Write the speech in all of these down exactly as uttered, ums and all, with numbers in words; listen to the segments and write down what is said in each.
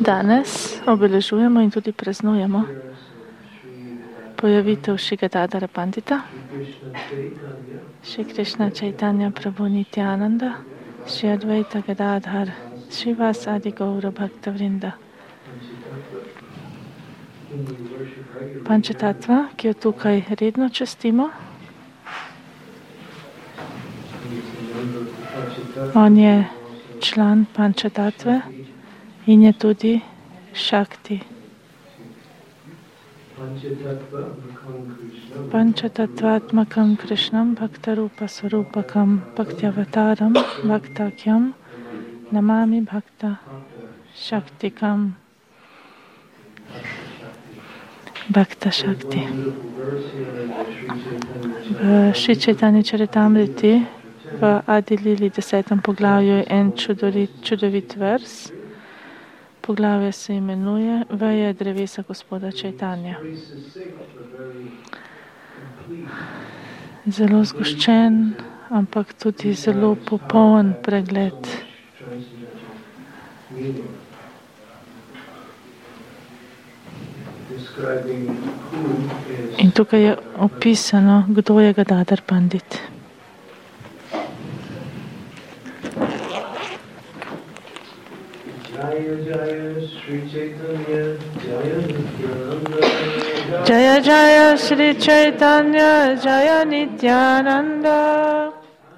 Danes obeležujemo in tudi praznujemo pojavitev Šri Gadadhara Pandita, Šri Krishna Chaitanya Prabhu Nityananda, Šri Advaita Gadadhar, Srivas Adi Gaura Bhakta Vrinda. Pančatatva, ki jo tukaj redno častimo. On je član Pančatatve in je tudi Šakti. Pančatatvatmakam Krishnam Bhaktarupa Svarupakam Bhaktyavataram Bhaktakyam Namami Bhakta Shaktikam. Bhakta Shakti. V Šri Chaitanya Charitamriti v Adi Lili desetem poglavju je en čudovit, čudovit vers. Poglavje se imenuje Veje drevesa gospoda Chaitanya. Zelo zgoščen, ampak tudi zelo popoln pregled. In tukaj je opisano, kdo je Gadadhar Pandit. Jaya Jaya Shri Chaitanya Jaya Nityananda.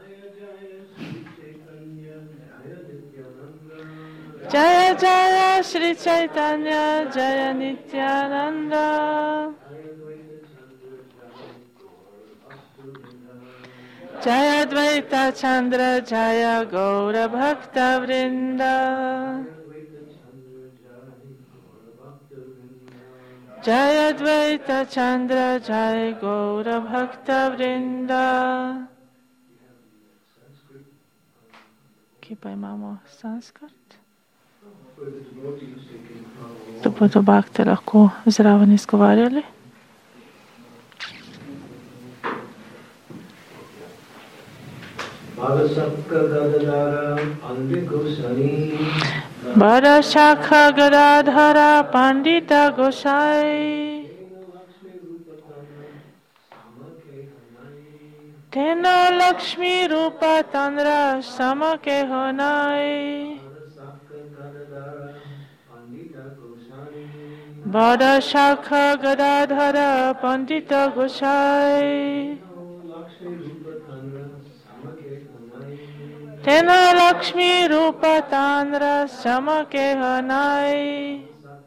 Jaya Jaya Shri Chaitanya Jaya Nityananda. Jaya Advaita Chandra Jaya Gaura Bhakta Vrinda. Jaya Advaita Chandra Jaya Gaura Bhakta Vrinda. Kje pa imamo sanskrt? Da bodo bhakte lahko zraven izgovarjali. Bada Shakha Gadadhara Pandita Gosai. Tena Lakshmi Rupa Tandra Samake Honai. Bada Shakha Gadadhara Pandita Gosai. Tena Lakshmi Rupa Tandra Samake Hanai.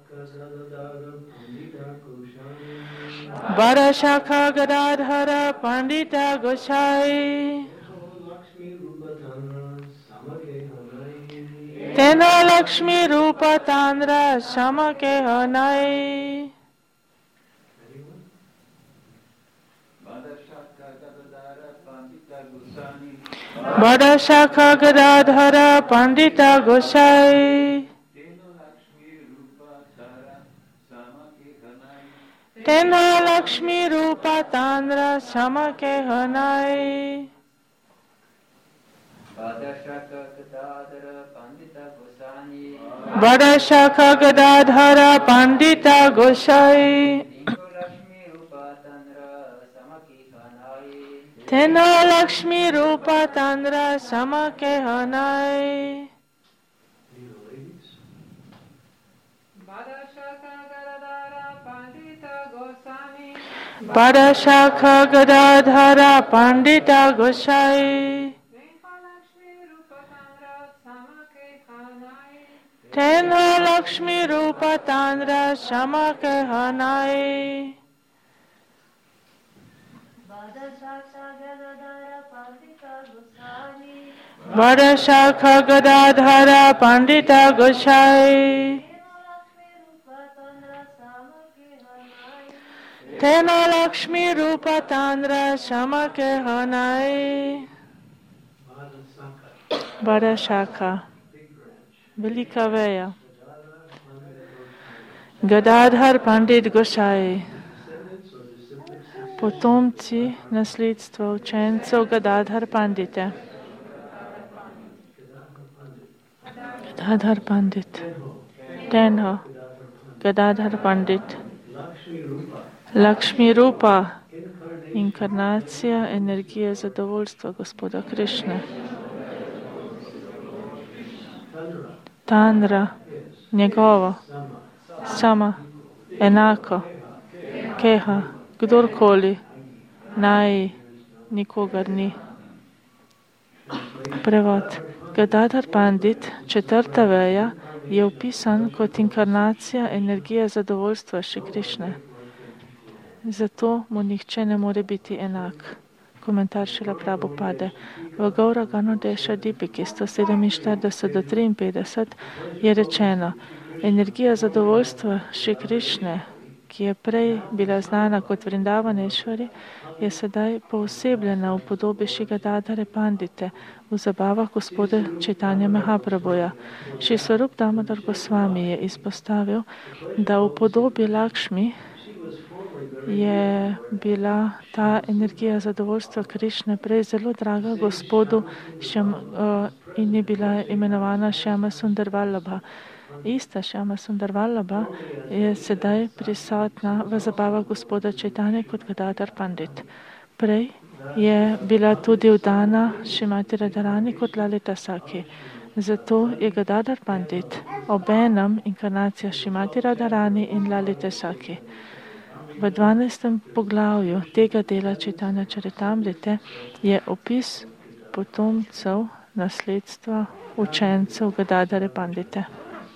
Bada Shakha Gadadhara Pandita Gosai. Tena Lakshmi Rupa Tandra Samake Hanai. Bada Shakha Gadadhara Pandita Gosai. Tena Lakshmi Rupa Tandra Samake Hanai. Bada Shakha Gadadhara Pandita Gosai. Tena Lakshmi Rupa Tandra Samake Hanai. Bada Shakha Gadadhara Pandita Gosai. Tena Lakshmi Rupa Tandra Samake Hanai. Bada Shakha Gadadhara Pandita Gosai. Tena Lakshmi Rupa Tandra Samake Hanai. Bada Shakha, velika veja. Gadadhar Pandit Gosai. Potomci, nasledstvo učencev Gadadhar Pandite. Gadadhar Pandit. Tenho, Gadadhar Pandit, Lakshmi Rupa, inkarnacija energije zadovoljstva gospoda Krišne. Tanra, njegovo, sama, enako, keha, kdorkoli, naj, nikogar ni. Prevod. Gadadhar Pandit, četrta veja, je opisan kot inkarnacija energije zadovoljstva Šri Krišne. Zato mu nihče ne more biti enak. Komentar Šrila Prabhupade. V Gaura Ganodeša Dipiki sto sedeminštirideset do triinpetdeset je rečeno, energija zadovoljstva Šri Krišne, ki je prej bila znana kot Vrindavanešvari, je sedaj poosebljena v podobi Šri Gadadhare Pandite v zabavah gospoda Čaitanja Mahaprabhuja. Šri Swarup Damodar Goswami je izpostavil, da v podobi Lakšmi je bila ta energija zadovoljstva Krišne prej zelo draga gospodu šem, uh, in je bila imenovana Šjama Sundar Vallabha. Ista Šjama Sundar Vallabha je sedaj prisotna v zabavah gospoda Čaitanja kot Gadadhar Pandit. Prej je bila tudi vdana Šrimati Radharani kot Lalita Saki. Zato je Gadadhar Pandit obenem inkarnacija Šrimati Radharani in Lalite Saki. V dvanajstem poglavju tega dela Čaitanja Čaritamrite je opis potomcev, nasledstva, učencev Gadadhare Pandite.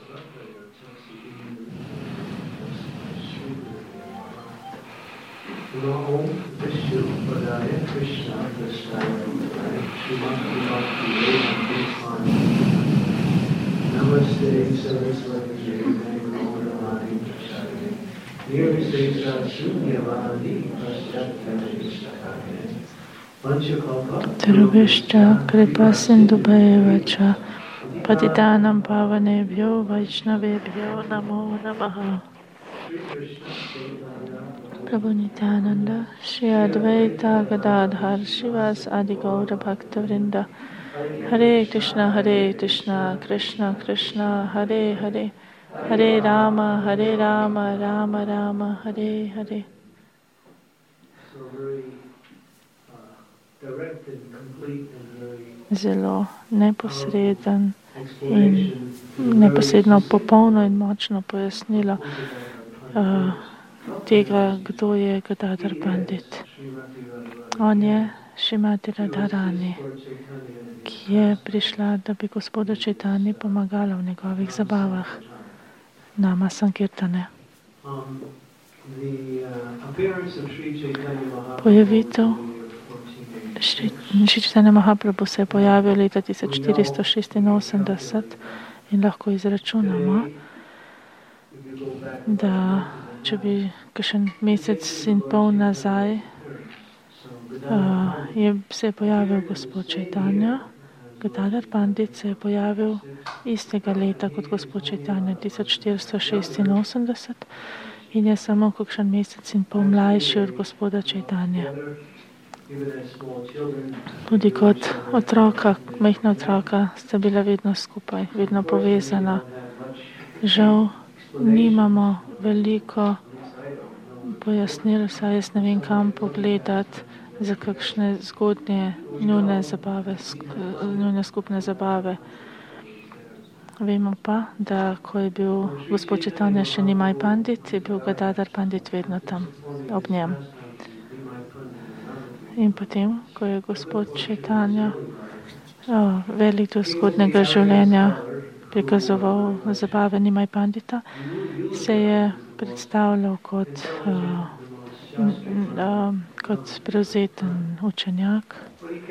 Trubishta kripa sindubhaivacha patitanam pavanebhyo vaishnavebhyo namo namaha. Prabhu Nityananda, Shri Advaita Gadadhar, Shivas Adi Gaura Bhakta Vrinda. Hare Krishna, Hare Krishna, Krishna Krishna, Hare Hare. Hare Rama, Hare Rama, Rama Rama, Hare Hare. Zelo neposreden in neposredno popolno in močno pojasnilo uh, tega, kdo je Gadadhar Pandit. On je Šrimati Radharani, ki je prišla, da bi gospodu Čaitanji pomagala v njegovih zabavah. Nama Sankirtane. Pojavitev Šri Čaitanja Mahaprabhu se je pojavil leta tisoč štiristo šestinosemdeset in lahko izračunamo, da če bi kakšen mesec in pol nazaj uh, je, se je pojavil gospod Čaitanja, Gadadhar Pandit se je pojavil istega leta kot gospod Čaitanja, tisoč štiristo šestinosemdeset, in je samo kakšen mesec in pol mlajši od gospoda Čaitanja. Tudi kot otroka, majhna otroka, sta bila vedno skupaj, vedno povezana. Žal nimamo veliko pojasnil, saj jaz ne vem, kam pogledati za kakšne zgodnje njune zabave, njune skupne zabave. Vemo pa, da ko je bil gospod Čaitanja še Nimai Pandit, je bil Gadadhar Pandit vedno tam, ob njem. In potem, ko je gospod Čaitanja oh, velik del zgodnega življenja prikazoval zabave Nimai Pandita, se je predstavljal kot, uh, uh, kot prevzeten učenjak.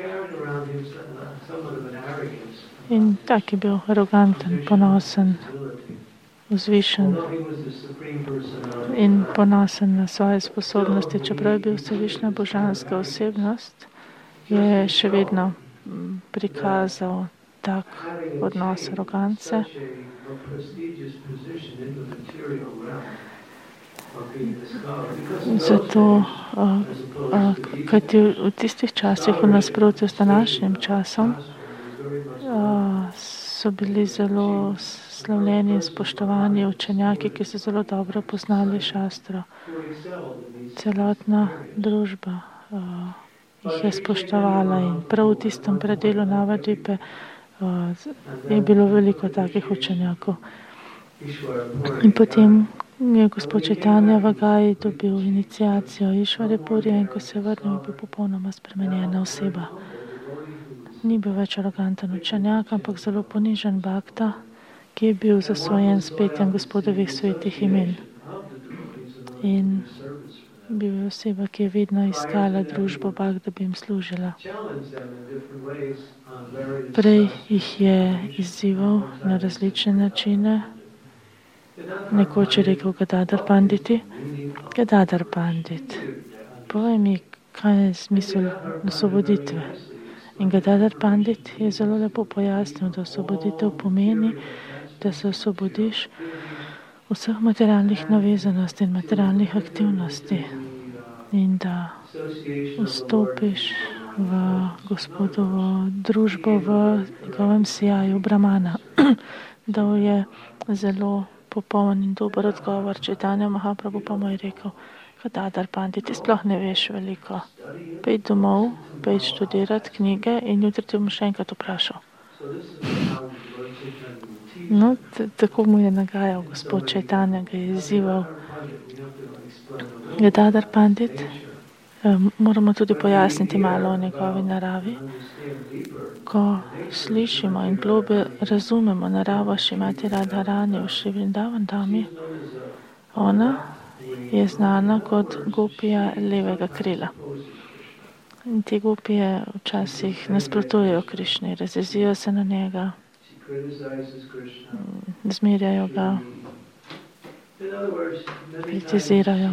In tak je bil aroganten, ponosen, vzvišen in ponosen na svoje sposobnosti. Čeprav je bil vsevišnja božanska osebnost, je še vedno prikazal tak odnos arogance. Zato, kajti v tistih časih, v nasprotju s današnjim časom, so bili zelo slavljeni in spoštovani učenjaki, ki so zelo dobro poznali šastro. Celotna družba uh, jih je spoštovala in prav v tistem predelu Navadipe uh, je bilo veliko takih učenjakov. In potem je gospod Čajtanja v Gaji dobil iniciacijo Išvare Purija in ko se je vrnil, je bil popolnoma spremenjena oseba. Ni bil več aroganten učenjak, ampak zelo ponižen bhakta, ki je bil zasvojen s petjem gospodovih svetih imen. In bil je oseba, ki je vedno iskala družbo bhakt, da bi jim služila. Prej jih je izzival na različne načine. Nekoč je rekel Gadadhar Panditi, Gadadhar Pandit, povej mi, kaj je smisel osvoboditve. In Gadadhar Pandit je zelo lepo pojasnil, da osvoboditev pomeni, da se osvobodiš vseh materialnih navezanosti in materialnih aktivnosti in da vstopiš v gospodovo družbo v njegovem sijaju Brahmana. Dal je zelo popoln in dober odgovor. Čajtanja Mahaprabhu pa mu je rekel, Gadadhar Pandit, ti sploh ne veš veliko. Pej domov, pej študirati knjige in jutri ti bom še enkrat vprašal. No, tako mu je nagajal gospod Čajtanja, ga je izzival. Gadadhar Pandit, moramo tudi pojasniti malo o njegovi naravi. Ko slišimo in globe razumemo naravo Šrimati Radharani v Šri Vrindavan Dhami, ona je znana kot gopija levega krila. In te gopije včasih nasprotujejo Krišni, razjezijo se na njega, zmerjajo ga, kritizirajo.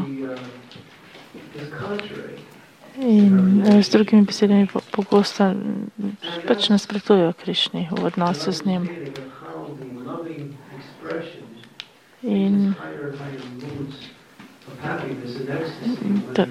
In z drugimi besedami pogosto pač nasprotujejo Krišni v odnosu z njim. In da,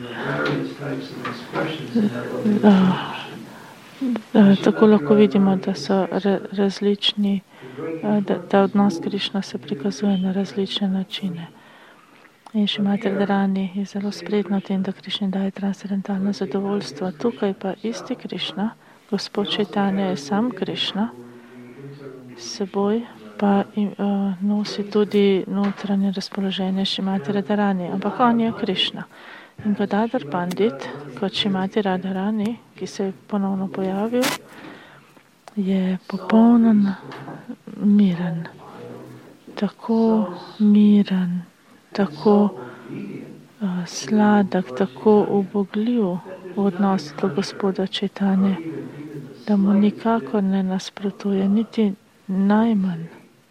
da, tako lahko vidimo, da so različni, da, da odnos Krišna se prikazuje na različne načine. In Šrimati Radharani je zelo spretna v tem, da Krišni daje transcendentalno zadovoljstvo. Tukaj pa isti Krišna, gospod Čajtanja je sam Krišna, s seboj pa uh, nosi tudi notranje razpoloženje Šrimati Radharani, ampak on je Krišna. In Gadadhar Pandit, kot Šrimati Radharani, ki se je ponovno pojavil, je popolnoma miren, tako miren, tako uh, sladek, tako ubogljiv v odnosu do gospoda Čajtanje, da mu nikakor ne nasprotuje, niti najmanj,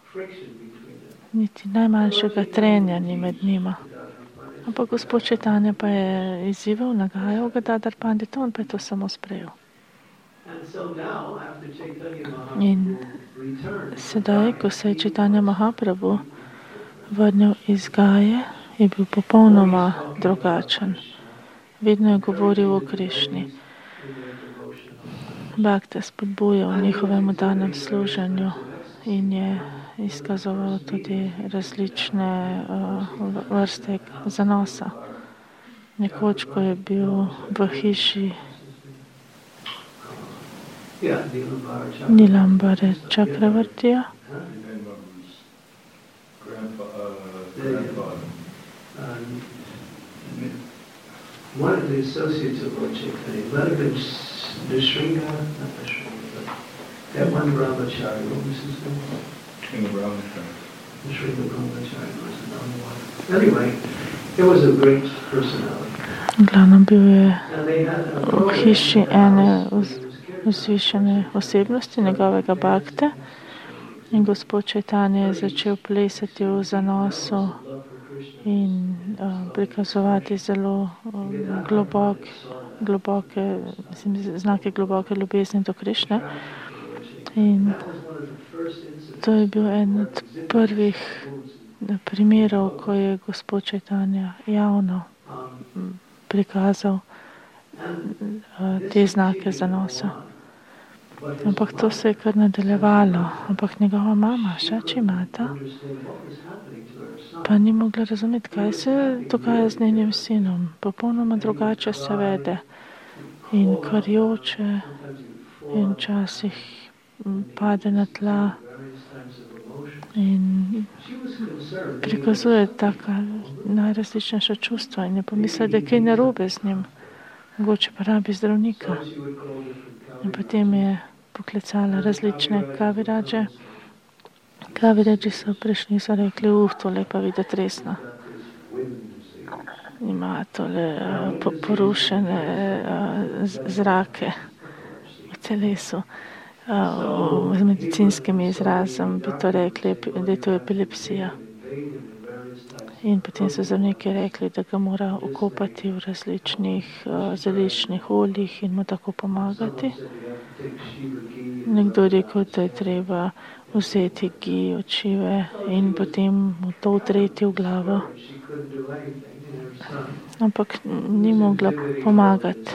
niti najmanjšega trenja ni med njima. Ampak gospod Čajtanja pa je izzival, nagajal Gadadhar Pandita, on pa je to samo sprejel. In sedaj, ko se je Čajtanja Mahaprabhu vrnil iz Gaje, je bil popolnoma drugačen. Vedno je govoril o Krišni. Bhakte spodbujal v njihovem danem služenju in je izkazoval tudi različne uh, vrste zanosa. Nekoč, ko je bil v hiši Nilambare Čakravartija, one of the associates of Lord Chaitanya, might have been Nishringa, not Nishringa, but that one brahmachari, what was his name? Nishringa Brahmachari. Nishringa Brahmachari was another one. Anyway, it was a great personality. Glavno bil je v hiši ene vzvišene osebnosti, njegovega bhakte, in gospod Čajtanja je začel plesati v zanosu in uh, prikazovati zelo uh, globok, globoke, mislim, znake globoke ljubezni do Krišne. In to je bil en od prvih primerov, ko je gospod Čajtanja javno prikazal uh, te znake zanosa. Ampak to se je kar nadaljevalo. Ampak njegova mama, Šači mata, pa ni mogla razumeti, kaj se dogaja z njenim sinom. Popolnoma drugače se vede. In kar joče, in včasih pade na tla in prikazuje taka najrazličnejša čustva in je pomislila, da je kaj narobe z njim. Mogoče pa rabi zdravnika. In potem je poklicala različne kaviradže. Kaviradži so prišli, so rekli, uf, tole pa videti resno. Ima tole uh, porušene uh, zrake v telesu. Uh, z medicinskim izrazom bi to rekli, da je to epilepsija. In potem so zdravniki rekli, da ga mora okopati v različnih uh, zeliščnih oljih in mu tako pomagati. Nekdo je rekel, da je treba vzeti gi od šive in potem mu to utreti v glavo. Ampak ni mogla pomagati.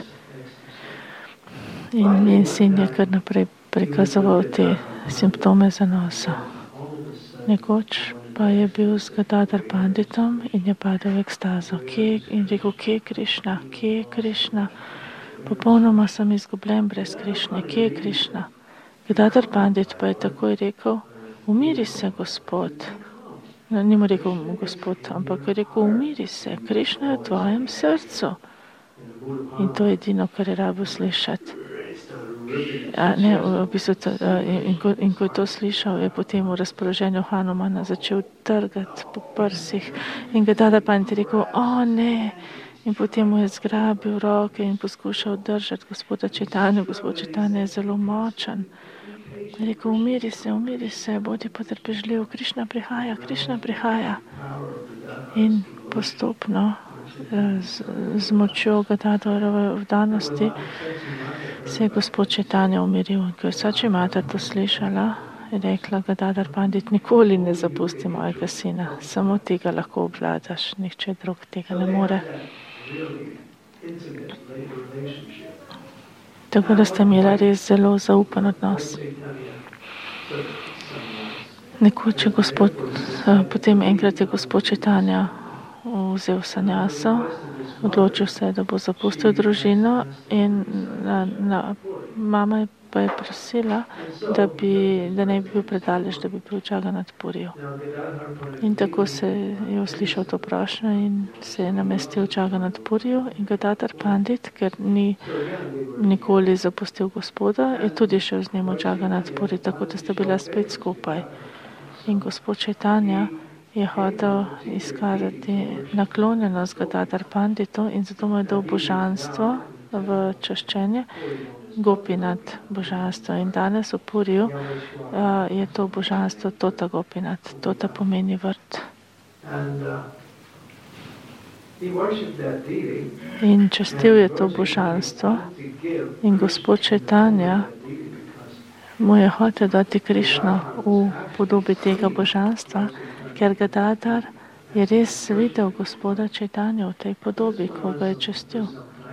In njen sin je kar naprej prikazoval te simptome zanosa. Nekoč pa je bil z Gadadhar Panditom in je padel v ekstazo. Kje, in rekel, kje je Krišna, kje je Krišna? Popolnoma sem izgubljen brez Krišne, kje je Krišna? Gadadhar Pandit pa je takoj rekel, umiri se, Gospod. No, ni mu rekel Gospod, ampak je rekel, umiri se, Krišna je v tvojem srcu. In to je edino, kar je rabo slišati. A, ne, v bistvu to, in, ko, in ko je to slišal, je potem v razpoloženju Hanumana začel trgati po prsih in Gadadhar Pandit je rekel, o ne, in potem mu je zgrabil roke in poskušal držati Gospoda Čajtanja. Gospod Čajtanja je zelo močan. Je rekel, umiri se, umiri se, bodi potrpežljiv, Krišna prihaja, Krišna prihaja. In postopno z, z močjo Gadadharove vdanosti se je Gospod Čajtanja umiril. In ko je Sači mata to slišala, je rekla, Gadadhar Pandit, nikoli ne zapusti mojega sina, samo tega lahko obvladaš, nihče drug tega ne more. Tako da sta imela res zelo zaupan odnos. Nekoč je Gospod, potem enkrat je Gospod Čajtanja vzel sanjaso, odločil se, da bo zapustil družino in na, na, mama pa je prosila, da, bi, da ne bi bil predaleč, da bi bil v Jagannath Puriju. In tako se je uslišal to prošnjo in se je namestil v Jagannath Puriju in Gadadhar Pandit, ker ni nikoli zapustil Gospoda, je tudi šel z njim v Jagannath Puri, tako da sta bila spet skupaj. In Gospod Čajtanja je hotel izkazati naklonjenost Gadadhar Panditu in zato mu je dal božanstvo v čaščenje, Gopinath božanstvo. In danes v Puriju uh, je to božanstvo Tota Gopinath. Tota pomeni vrt. In častil je to božanstvo in Gospod Čajtanja mu je hotel dati Krišno v podobi tega božanstva, ker Gadadhar je res videl Gospoda Čajtanja v tej podobi, ko ga je častil.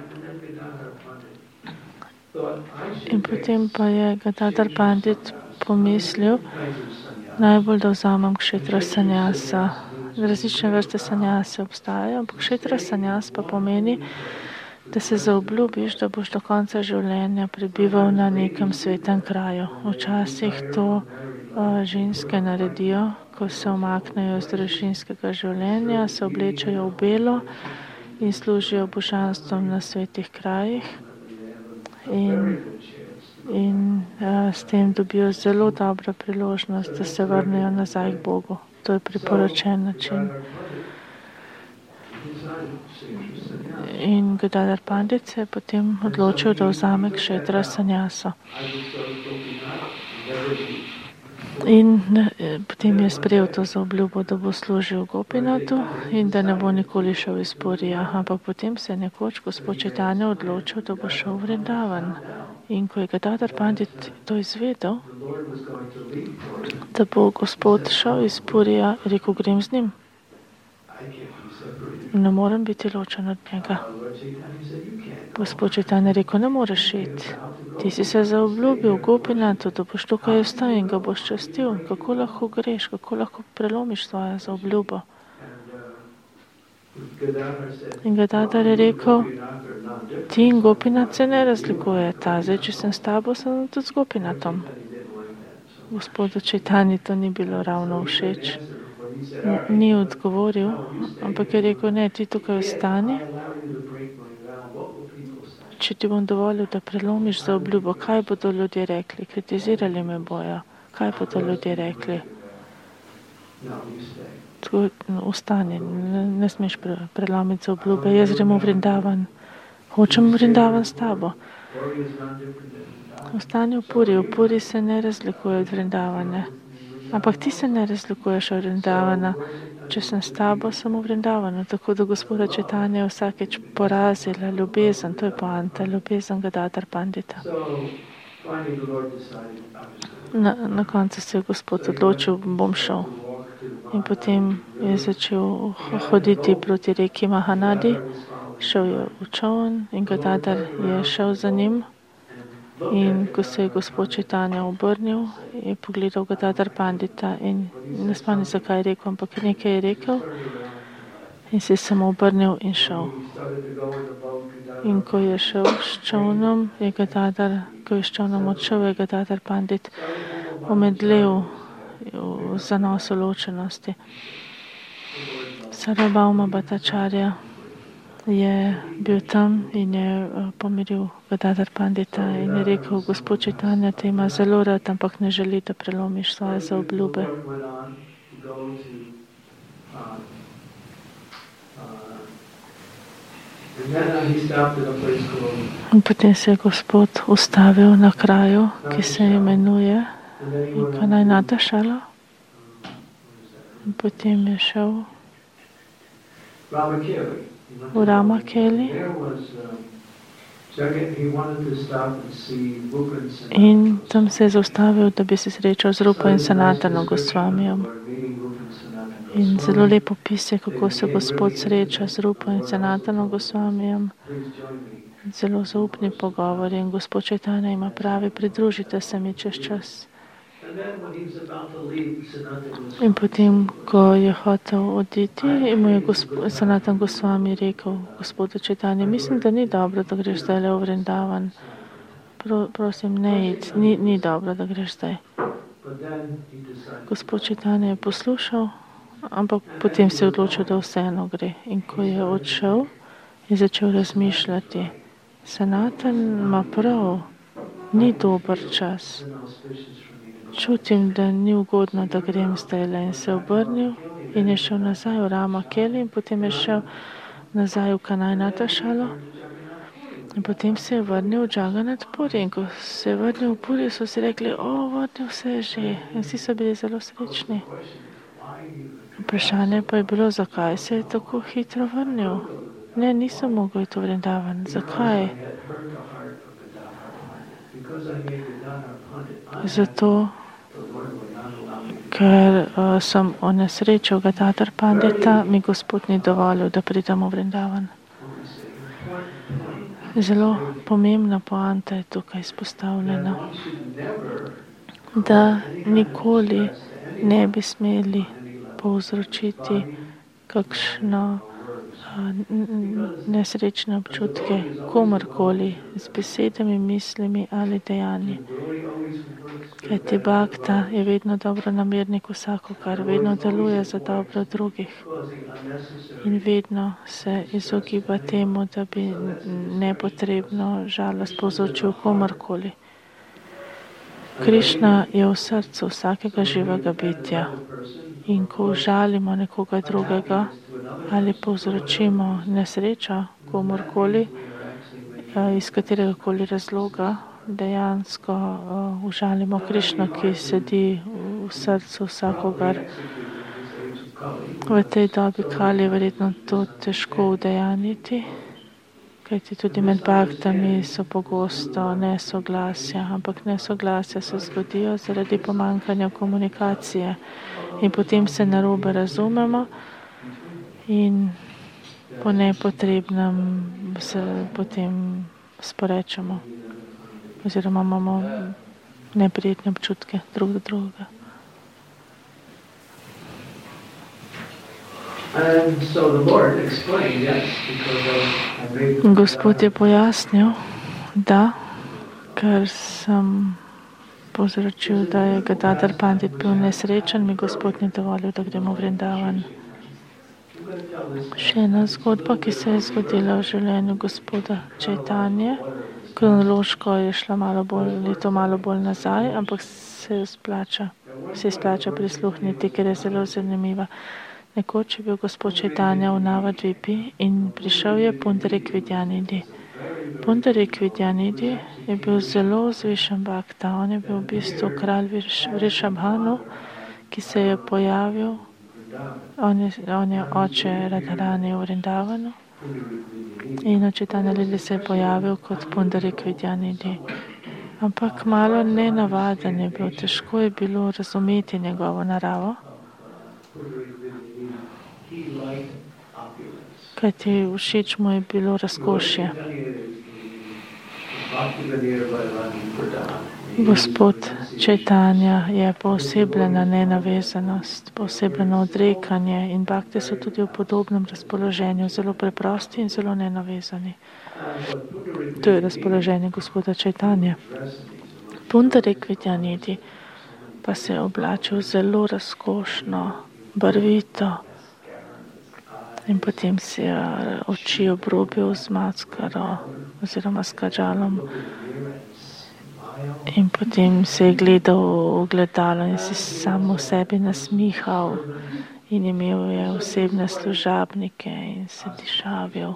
In potem pa je Gadadhar Pandit pomislil, najbolj da vzamem kšetra sanjasa. Različne vrste sanjase obstajajo, ampak kšetra sanjas pa pomeni, da se zaobljubiš, da boš do konca življenja prebival na nekem svetem kraju. Včasih to uh, ženske naredijo, ko se omaknejo iz družinskega življenja, se oblečajo v belo in služijo božanstvom na svetih krajih. In, in uh, s tem dobijo zelo dobro priložnost, da se vrnejo nazaj k Bogu. To je priporočen način. In Gadadhar Pandit se je potem odločil, da vzame kšetra sanjaso. In eh, potem je sprejel to zaobljubo, da bo služil Gopinathu in da ne bo nikoli šel iz Purija. Ampak potem se je nekoč Gospod Čajtanja odločil, da bo šel v Vrindavan. In ko je Gadadhar Pandit to izvedel, da bo Gospod šel iz Purija, je rekel, grem z njim. Ne morem biti ločen od njega. Gospod Čajtanja je rekel, ne moreš iti. Ti si se zaobljubil Gopinathu, da boš tukaj ostal in ga boš častil. Kako lahko greš, kako lahko prelomiš svojo zaobljubo? In Gadadhar je rekel, ti in Gopinath se ne razlikujeta. Zdaj, če sem s tabo, sem tudi s Gopinathom. Gospodu Čaitanji to ni bilo ravno všeč. Ni odgovoril, ampak je rekel, ne, ti tukaj ostani. Če ti bom dovolil, da prelomiš zaobljubo, kaj bodo ljudje rekli? Kritizirali me bojo. Kaj bodo ljudje rekli? Tako, ostani, ne, ne smeš pre, prelomiti zaobljube. Jaz grem v Vrindavan. Hočem v Vrindavan s tabo. Ostani v Puri. V Puri se ne razlikuje od Vrindavane. Ampak ti se ne razlikuješ od Vrindavana. Če sem s tabo, sem v Vrindavanu. Tako da Gospoda Čaitanja je vsakeč porazila ljubezen. To je poanta, ljubezen Gadadhar Pandita. Na, na koncu se je Gospod odločil, bom šel. In potem je začel hoditi proti reki Mahanadi. Šel je v čoln in Gadadhar je šel za njim. In ko se je Gospod Čaitanja obrnil, je pogledal Gadadhar Pandita in ne spomnim, zakaj je rekel, ampak nekaj je rekel in se je samo obrnil in šel. In ko je šel s čolnom, je Gadadhar, ko je s čolnom odšel, je Gadadhar Pandit omedlel v zanosu ločenosti. Sarvabhauma Bhattacharya je bil tam in je pomiril Gadadhar Pandita in je rekel, Gospod Čaitanja te ima zelo rad, ampak ne želi, da prelomiš svoje zaobljube. In potem se je Gospod ustavil na kraju, ki se imenuje Kanajnatašala. In potem je šel v Ramakeli in tam se je zaustavil, da bi se srečal z Rupo in Sanatana Gosvamijem. In zelo lep opis je, kako se Gospod sreča z Rupo in Sanatana Gosvamijem. Zelo zaupni pogovori in Gospod Čaitanja ima pravi, pridružite se mi čez čas. In potem, ko je hotel oditi, mu je Sanatan Gosvami rekel, Gospodu Čaitanja, mislim, da ni dobro, da greš zdaj le v Vrindavan. Pro, prosim, ne id, ni, ni dobro, da greš zdaj. Gospod Čaitanja je poslušal, ampak potem se je odločil, da vseeno gre. In ko je odšel, je začel razmišljati, Sanatan ima prav, ni dober čas. Čutim, da ni ugodno, da grem zdaj le in se obrnil in je šel nazaj v Ramakeli in potem je šel nazaj v Kanajnatašalo in potem se je vrnil v Jagannath Puri in ko se je vrnil v Puri, so si rekli, o, vrnil se je že in vsi so bili zelo srečni. Vprašanje pa je bilo, zakaj se je tako hitro vrnil. Ne, nisem mogel iti v Vrindavan. Zakaj? Zato, ker uh, sem onesrečil Gadadhar Pandita, mi Gospod ni dovolil, da pridem v Vrindavan. Zelo pomembna poanta je tukaj izpostavljena, da nikoli ne bi smeli povzročiti kakšno nesrečne občutke komorkoli z besedami, mislimi ali dejanji. Kajti Bhakta je vedno dobronamernik vsakokar, vedno deluje za dobro drugih in vedno se izogiba temu, da bi nepotrebno žalost povzročil komorkoli. Krišna je v srcu vsakega živega bitja in ko žalimo nekoga drugega ali povzročimo nesrečo komorkoli, iz katerega koli razloga, dejansko užalimo Krišno, ki sedi v srcu vsakogar. V tej dobi Kali je verjetno to težko udejanjiti, kajti tudi med bhaktami so pogosto nesoglasja, ampak nesoglasja se zgodijo zaradi pomankanja komunikacije in potem se narobe razumemo in po nepotrebnem se potem sporečemo. oziroma imamo neprijetne občutke drug do drugega. Gospod je pojasnil, da, ker sem povzročil, da je Gadadhar Pandit bil nesrečen, mi Gospod ni dovolil, da gremo v Vrindavan. Še ena zgodba, ki se je zgodila v življenju Gospoda Čaitanje. Kronološko je šla malo bolj, leto malo bolj nazaj, ampak se splača, se splača prisluhniti, ker je zelo zanimiva. Nekoč je bil Gospod Čaitanja v Navadvipi in prišel je Pundarik Vidyanidhi. Pundarik Vidyanidhi je bil zelo zvešen bhakta. On je bil v bistvu kralj Vrishabhanu, ki se je pojavil. On je, on je oče Radharani v Vrindavanu in v Čaitanya Lili se je pojavil kot Pundarik Vidyanidhi. Ampak malo nenavaden je bil, težko je bilo razumeti njegovo naravo. Kajti všeč mu je bilo razkošje. Gospod Čaitanja je posebljena nenavezanost, posebljeno odrekanje in bhakti so tudi v podobnem razpoloženju, zelo preprosti in zelo nenavezani. To je razpoloženje Gospoda Čaitanja. Pundarik Vidyanidhi pa se je oblačil zelo razkošno, barvito in potem si je oči obrobil z maskaro oziroma s kadžalom. In potem se je gledal v gledalo in si samo sebi nasmihal in imel je osebne služabnike in se dišavil.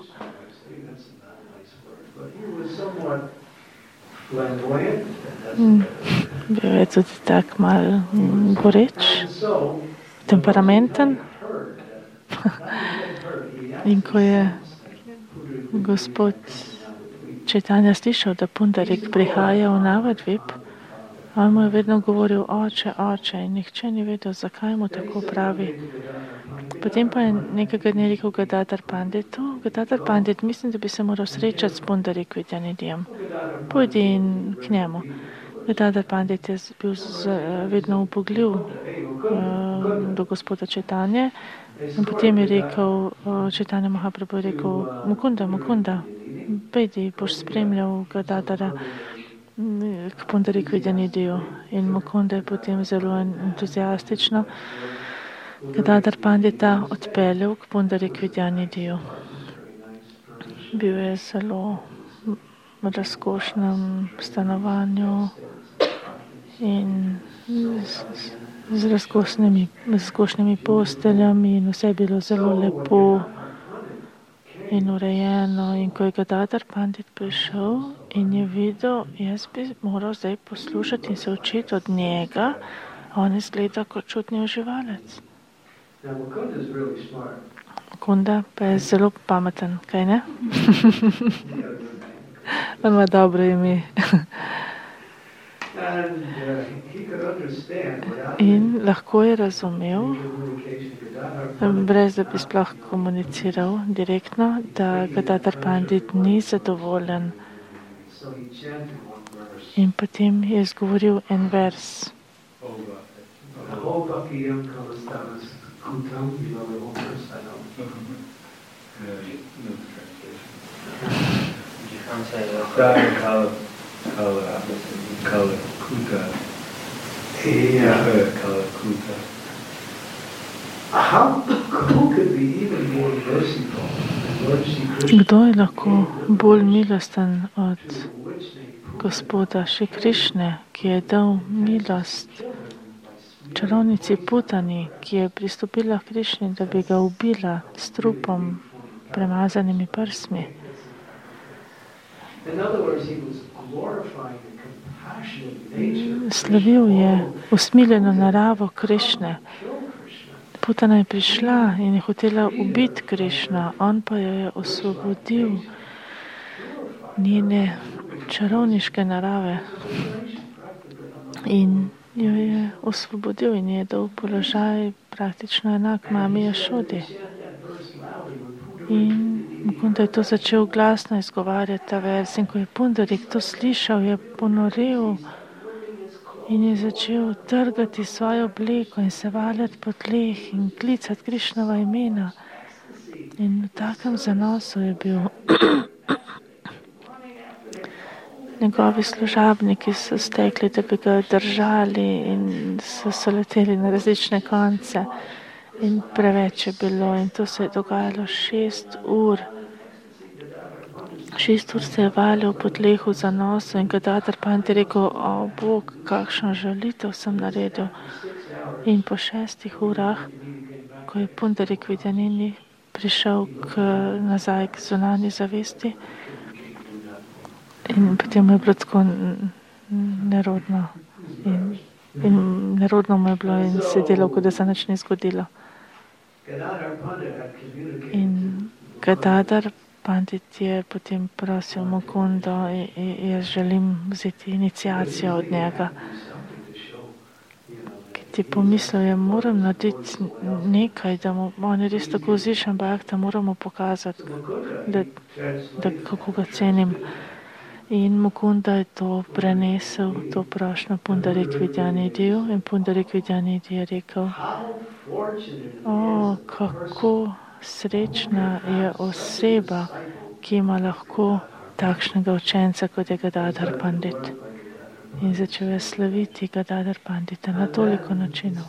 Bil je tudi tak mal goreč, temperamenten. In ko je Gospod Čaitanja slišal, da Pundarik prihaja v Navadvip, on mu je vedno govoril oče, oče in nihče ni vedel, zakaj mu tako pravi. Potem pa je nekega dne rekel Gadadhar Panditu, Gadadhar Pandit, mislim, da bi se moral srečati s Pundarik Vidyanidhijem. Pojdi in k njemu. Gadadhar Pandit je bil z, vedno upogljiv uh, do Gospoda Čaitanje in potem je rekel, uh, Čaitanya Mahaprabhu je rekel, Mukunda, Mukunda, pejdi, boš spremljal Gadadhara k Pundarik Vidyanidhiju. In Mukunda je potem zelo entuzijastično Gadadhar Pandita odpeljal k Pundarik Vidyanidhiju. Bil je zelo v razkošnem stanovanju in z, z razkošnimi, razkošnimi posteljami in vse je bilo zelo lepo in urejeno. In ko je Gadadhar Pandit prišel in je videl, jaz bi moral zdaj poslušati in se učiti od njega, on izgleda kot čudni uživalec. Mukunda pa je zelo pameten, kaj ne? On ima dobro ime. In lahko je razumel, brez da bi sploh komuniciral direktno, da Gadadhar Pandit ni zadovoljen. In potem je izgovoril en vers. Kdo je lahko bolj milosten od Gospoda Šri Krišne, ki je dal milost čarovnici Putani, ki je pristopila k Krišni, da bi ga ubila s trupom, premazanimi prsmi. Slavil je usmiljeno naravo Krišne. Putana je prišla in je hotela ubiti Krišno, on pa jo je osvobodil njene čarovniške narave in jo je osvobodil in je dal položaj praktično enak mami Jašodi. In Mukunda je to začel glasno izgovarjati ta vers in ko je Pundarik to slišal, je ponorel in je začel trgati svojo obleko in se valjati po tleh in klicati Krišnova imena. In v takem zanosu je bil. Njegovi služabniki so stekli, da bi ga držali in so, so leteli na različne konce. In preveč je bilo in to se je dogajalo šest ur. Šest ur se je valjal po tleh v zanosu in Gadadhar Pandit je rekel, o Bog, kakšno žalitev sem naredil. In po šestih urah, ko je Pundarik Vidyanini prišel k, nazaj k zunanji zavesti, in potem mu je bilo tako nerodno. In, in nerodno mu je bilo in se je delal, kot da se nič ni zgodilo. In Gadadhar Pandit je potem prosil Mukundo, jaz želim vzeti iniciacijo od njega. Ti pomislil je, moram narediti nekaj, da mu, on je res tako vzvišen bhakta, moramo pokazati, da, da kako ga cenim. In Mukunda je to prenesel, to prošnjo Pundarik Vidyanidiju in Pundarik Vidyanidij je rekel, o, kako srečna je oseba, ki ima lahko takšnega učenca, kot je Gadadhar Pandit. In začel je slaviti Gadadhar Pandita na toliko načinov.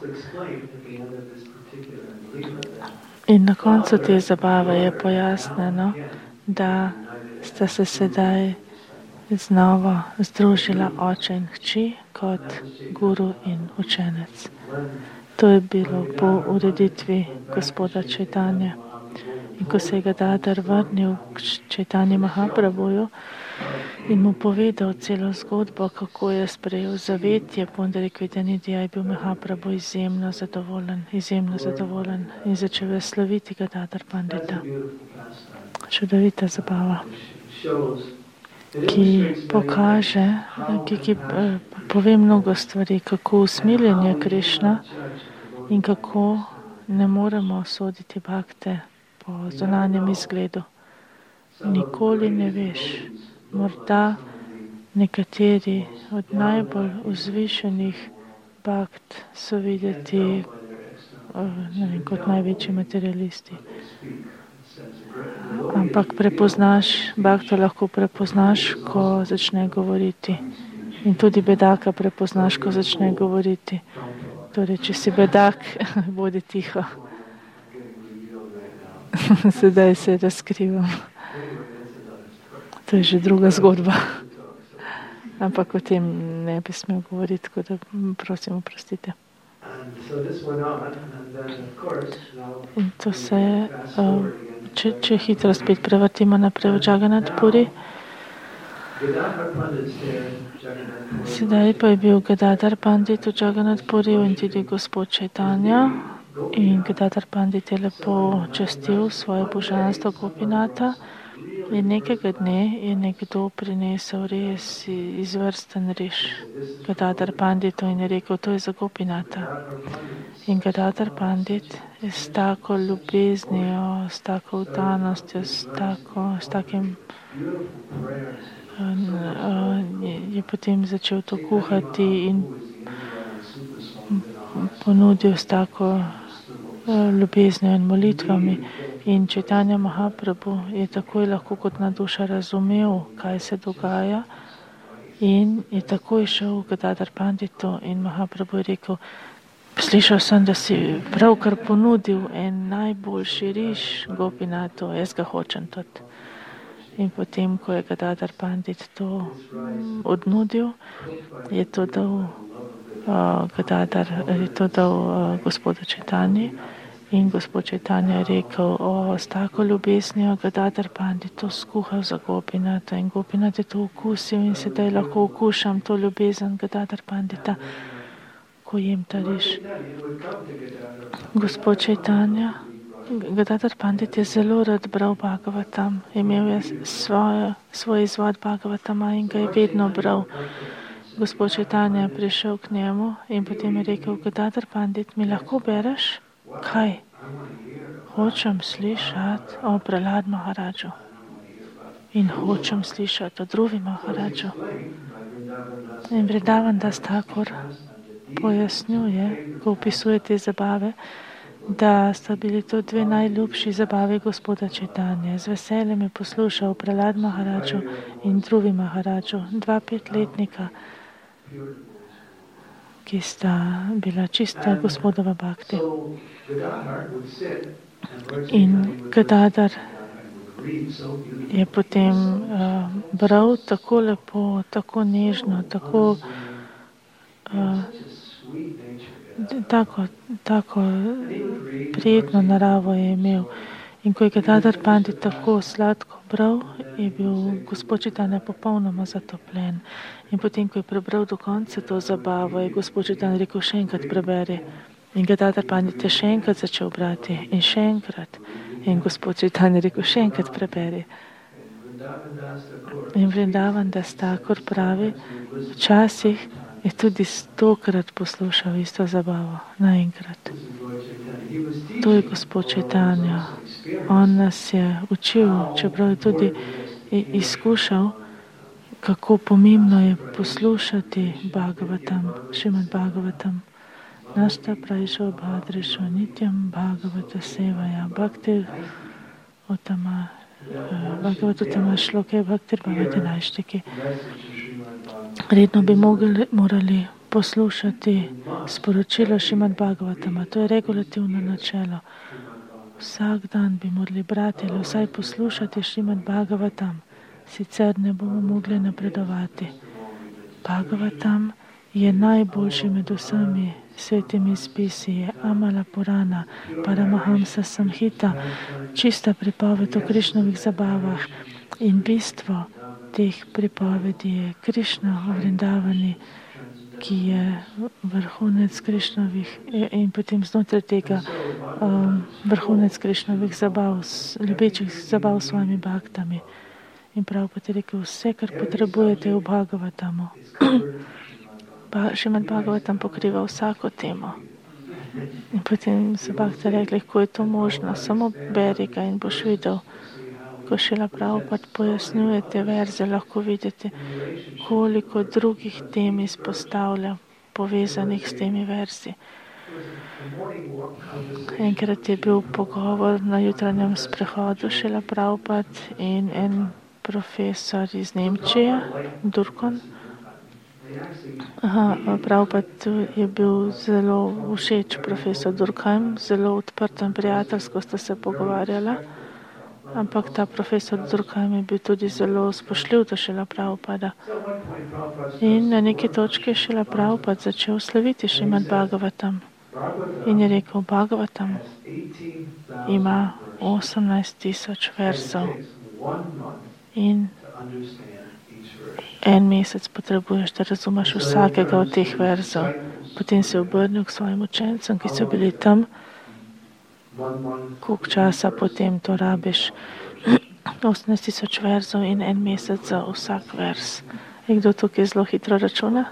In na koncu te zabave je pojasneno, da sta se sedaj znova združila oče in hči kot guru in učenec. To je bilo po ureditvi gospoda Čaitanje. In ko se je Gadadhar vrnil k Čaitanji Mahaprabhuju in mu povedal celo zgodbo, kako je sprejel zavetje Pundarik Vidyanidija, je bil Mahaprabhu izjemno zadovoljen, izjemno zadovoljen in začel je slaviti Gadadhar Pandita. Čudovita zabava, ki pokaže, ki, ki pove mnogo stvari, kako usmiljen je Krišna in kako ne moremo soditi bhakte po zunanjem izgledu. Nikoli ne veš, morda nekateri od najbolj vzvišenih bhakt so videti ne vem, kot največji materialisti. Ampak prepoznaš, bhakto lahko prepoznaš, ko začne govoriti. In tudi bedaka prepoznaš, ko začne govoriti. Torej, če si bedak, bodi tiho. Sedaj se razkrivam. To je že druga zgodba. Ampak o tem ne bi smel govoriti, tako da prosim, oprostite. In to se je, če, če hitro spet prevrtimo naprej v Jagannath Puri. Sedaj pa je bil Gadadhar Pandit v Jagannath Puri in tudi gospod Čaitanja. In Gadadhar Pandit je lepo častil svoje božanstvo Gopinata. In nekega dne je nekdo prinesel res izvrsten riž Gadadhar Panditu in je rekel, to je za Gopinata. In Gadadhar Pandit je s tako ljubeznijo, s tako vdanostjo, s, tako, s takim je, je potem začel to kuhati in ponudil s tako ljubeznijo in molitvami. In Čaitanja Mahaprabhu je takoj lahko kot na duša razumel, kaj se dogaja in je takoj šel v Gadadhar Panditu in Mahaprabhu je rekel, slišal sem, da si pravkar ponudil en najboljši riž Gopinatu, jaz ga hočem tudi. In potem, ko je Gadadhar Pandit to odnudil, je to dal uh, Gadadhar, je to dal uh, gospodu Čaitanji. In gospod Čaitanja je rekel, o, s tako ljubeznijo Gadadhar Pandit to skuhal za Gopinata in Gopinat je to okusil in sedaj lahko okušam to ljubezen Gadadhar Pandita, ko jem ta riž. Gospod Čaitanja, Gadadhar Pandit je zelo rad bral Bhagavatam, imel je svoje, svoj izvod Bhagavatama in ga je vedno bral. Gospod Čaitanja je prišel k njemu in potem je rekel, Gadadhar Pandit, mi lahko bereš? Kaj? hočem slišati o Prahlad Maharadžu in hočem slišati o Dhruvi Maharadžu. In Vrindavan Das Thakur pojasnjuje, ko opisuje te zabave, da sta bili to dve najljubši zabave gospoda Chaitanje. Z veseljem je poslušal Prahlad Maharadžu in Dhruvi Maharadžu, dva petletnika, ki sta bila čista gospodova bhakti. In Gadadhar je potem uh, bral tako lepo, tako nežno, tako uh, tako, tako prijetno naravo je imel. In ko je Gadadhar Pandit tako sladko bral, je bil gospod Chaitanya popolnoma zatopljen. In potem, ko je prebral do konca to zabavo, je gospod Chaitanya rekel, še enkrat preberi. In Gadadhar Pandit je še enkrat začel brati in še enkrat. In gospod Chaitanya je rekel, še enkrat preberi. In Vrindavan Das Thakur pravi, včasih je tudi stokrat poslušal isto zabavo, naenkrat. To je gospod Chaitanya. On nas je učil, čeprav je tudi izkušal, kako pomembno je poslušati Bhagavatam, Šrimad Bhagavatam. Nasta prajšo bhadrišo nityam Bhagavata sevaya bhaktir utama Bhagavata utama šloke bhaktir bhavati najštiki. Redno bi mogli, morali poslušati sporočilo Šrimad Bhagavatama. To je regulativno načelo. Vsak dan bi morali brati ali vsaj poslušati Šrimad Bhagavatam, sicer ne bomo mogli napredovati. Bhagavatam je najboljši med vsemi svetimi spisi, je Amala Purana, Paramahamsa Samhita, čista pripoved o Krišnovih zabavah in bistvo teh pripovedi je Krišna v Vrindavani, ki je vrhunec Krišnovih in potem znotraj tega um, vrhunec Krišnovih zabav, ljubečih zabav s svojimi baktami. In prav pa ti rekel, vse, kar potrebujete v Bhagavatamu. Šrimad Bhagavatam pokriva vsako temo. In potem so bhakti rekli, ko je to možno, samo beri ga in boš videl. Ko Šrila Prabhupada pojasnjuje te verze, lahko vidite, koliko drugih tem izpostavlja povezanih s temi verzi. Enkrat je bil pogovor na jutranjem sprehodu Šrila Prabhupada in en profesor iz Nemčije, Durkon. Aha, Prabhupada je bil zelo všeč profesor Durkheim, zelo odprto in prijateljsko sta se pogovarjala, ampak ta profesor Durkheim je bil tudi zelo spoštljiv do Šrila Prabhupada. In na neki točki je Šrila Prabhupada začel slaviti Šrimad Bhagavatam. In je rekel, Bhagavatam ima osemnajst tisoč verzov in en mesec potrebuješ, da razumeš vsakega od teh verzov. Potem se je obrnil k svojim učencem, ki so bili tam. Koliko časa potem to rabiš? osemnajst tisoč verzov in en mesec za vsak verz. Je kdo tukaj zelo hitro računa?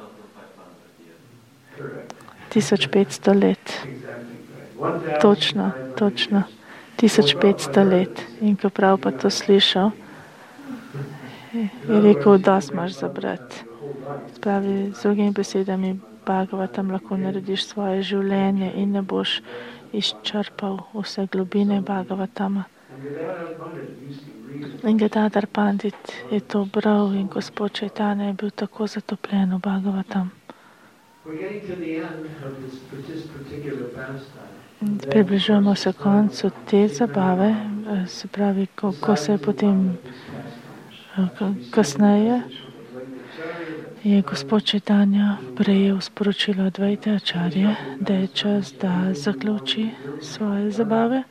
tisoč petsto let. Točno, točno. tisoč petsto let. In ko prav pa to slišal, je rekel, da imaš za brati. Spravi, z drugimi besedami, Bhagavatam lahko narediš svoje življenje in ne boš izčrpal vse globine Bhagavatama. In Gadadhar Pandit je to bral in gospod Chaitanya je bil tako zatopljen v Bhagavatam. Približujemo se koncu te zabave, se pravi, ko, ko se je potem kasneje je gospod Chaitanya prejel sporočilo Advaita Acharye, da je čas, da zaključi svoje zabave.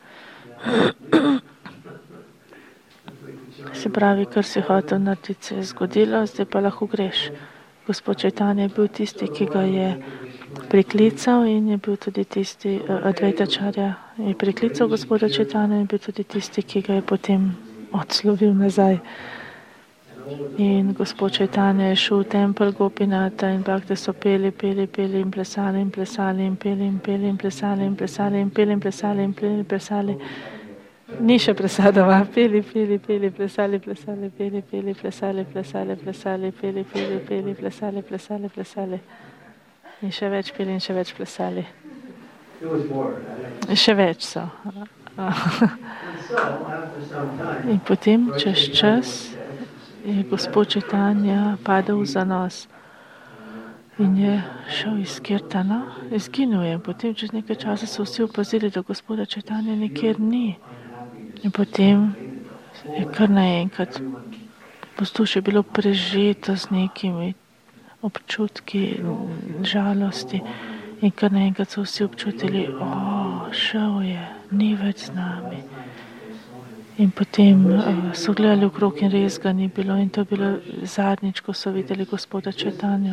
Se pravi, kar si hotel narediti, se je zgodilo, zdaj pa lahko greš. Gospod Chaitanya je bil tisti, ki ga je priklical in je bil tudi tisti, Advaita Acharya je priklical gospoda Chaitanya in je bil tudi tisti, ki ga je potem odslovil nazaj. In gospod Chaitanya je šel v tempelj Gopinata in bhakti so peli, peli, peli in plesali in plesali in peli in peli in plesali in plesali in peli in plesali in peli in plesali Ni še presadova. Peli, peli, peli, plesali, plesali, peli, peli, plesali, plesali, plesali, peli, peli, peli, plesali, plesali, plesali. In še več peli in še več plesali. Še več so. In potem, čez čas, je gospod Čajtanja padel v zanos. In je šel iz Kirtana, izginil je. Potem, čez nekaj časa so vsi opazili, da gospoda Čajtanja nikjer ni. In potem je kar naenkrat vzdušje bilo prežeto z nekimi občutki žalosti. In kar naenkrat so vsi občutili, o, šel je, ni več z nami. In potem uh, so gledali okrog in res ga ni bilo. In to je bilo zadnjič, ko so videli gospoda Čajtanja.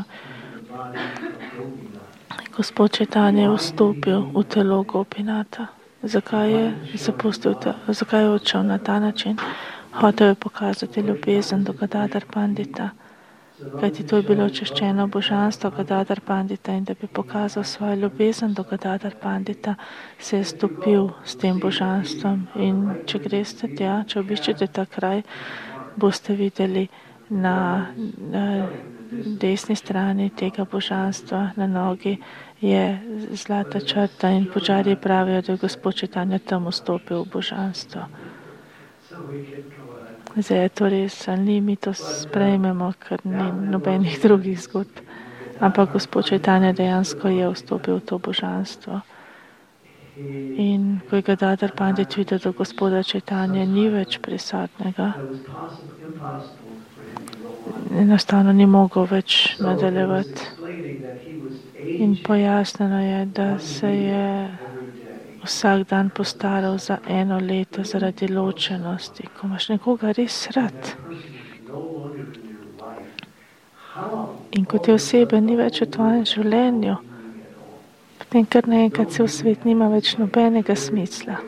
Gospod Čajtanja je vstopil v telo Gopinata. Zakaj je zapustil, ta, zakaj je odšel na ta način? Hotel je pokazati ljubezen do Gadadhar Pandita. Kajti to je bilo očiščeno božanstvo Gadadhar Pandita in da bi pokazal svojo ljubezen do Gadadhar Pandita, se je stopil s tem božanstvom. In če greste tja, če obiščete ta kraj, boste videli na, na desni strani tega božanstva, na nogi je zlata črta in puđarji pravijo, da je gospod Čajtanja tam vstopil v božanstvo. Zdaj je to res, ali mi to sprejmemo, ker ni nobenih drugih zgodb. Ampak gospod Čajtanja dejansko je vstopil v to božanstvo. In ko je Gadadhar Pandit videl, da gospoda Čajtanja ni več prisotnega, enostavno ni mogel več nadaljevati. In pojasneno je, da se je vsak dan postaral za eno leto zaradi ločenosti. Ko imaš nekoga res rad in ko te osebe ni več v tvojem življenju, potem kar naenkrat cel svet nima več nobenega smisla.